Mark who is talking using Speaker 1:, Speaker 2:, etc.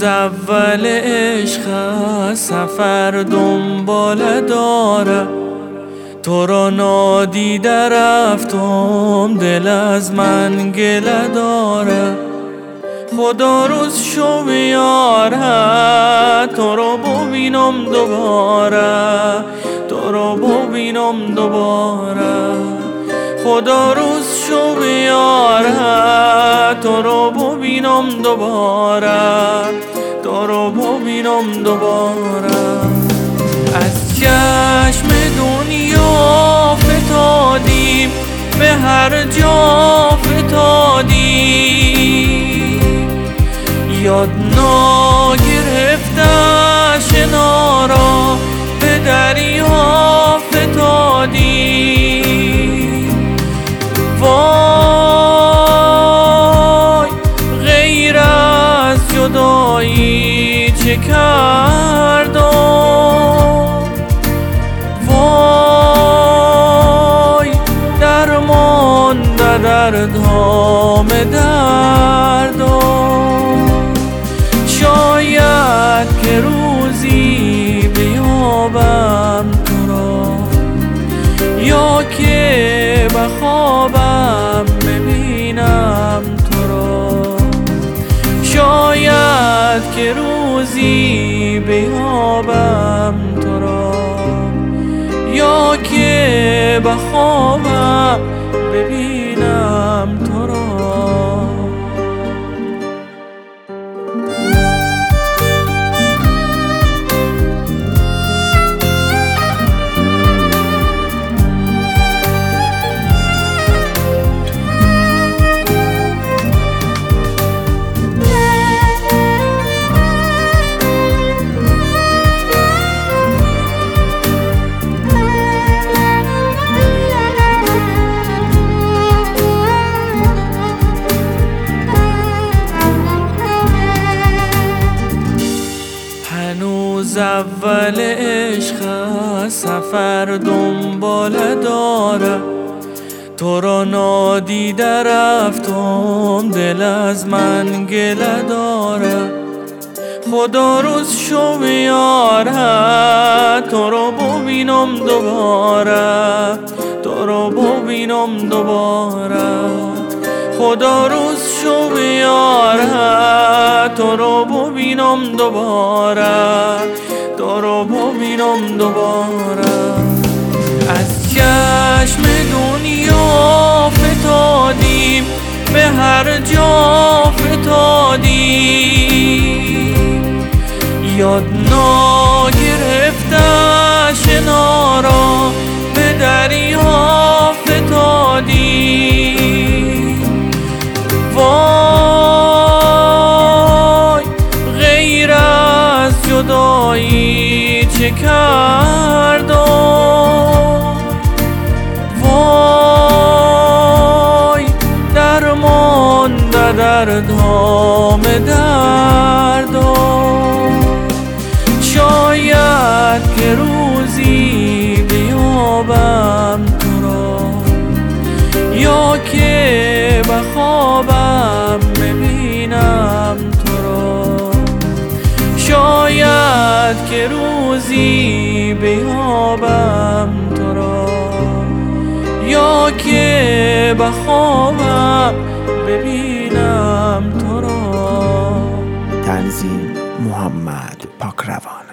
Speaker 1: هنوز اول عشق سفر دنبال داره، تو را نادیده رفتم دل از من گله داره. خدا روز شو بیاره تو رو ببینم دوباره، تو رو ببینم دوباره. خدا روز شو بیاره تو رو ببینم دوباره، تو رو ببینم دوباره. از چشم دنیا فتادیم به هر جا فتادیم، یاد نگرفته شنا را به دریا فتادیم. وای غیر از جدایی چه کردم، وای درمانده در دام دردم. شاید که روزی بیابم تو را، یا که به خوابم ببینم تو را. شاید که روزی بیابم تو را، یا که به خوابم ببینم تو را. هنوز اول عشق سفر دنبال داره، تو را نادیده رفتم دل از من گله داره. خدا روز شو بیاره تو رو ببینم دوباره، تو رو ببینم دوباره. خدا روز شو بیاره تو رو ببینم دوباره، تو رو ببینم دوباره. از چشم دنیا فتادیم به هر جا فتادیم، یاد نگرفته شنا را به دریا فتادیم. وای غیر از جدایی چه کردم، وای درمانده در دام دردم. شاید که روزی بیابم تو را، یا که به خوابم ببینم تو را. شاید که روزی بیابم تو را، یا که به خوابم ببینم تو را.
Speaker 2: تنظیم محمد پاکروان.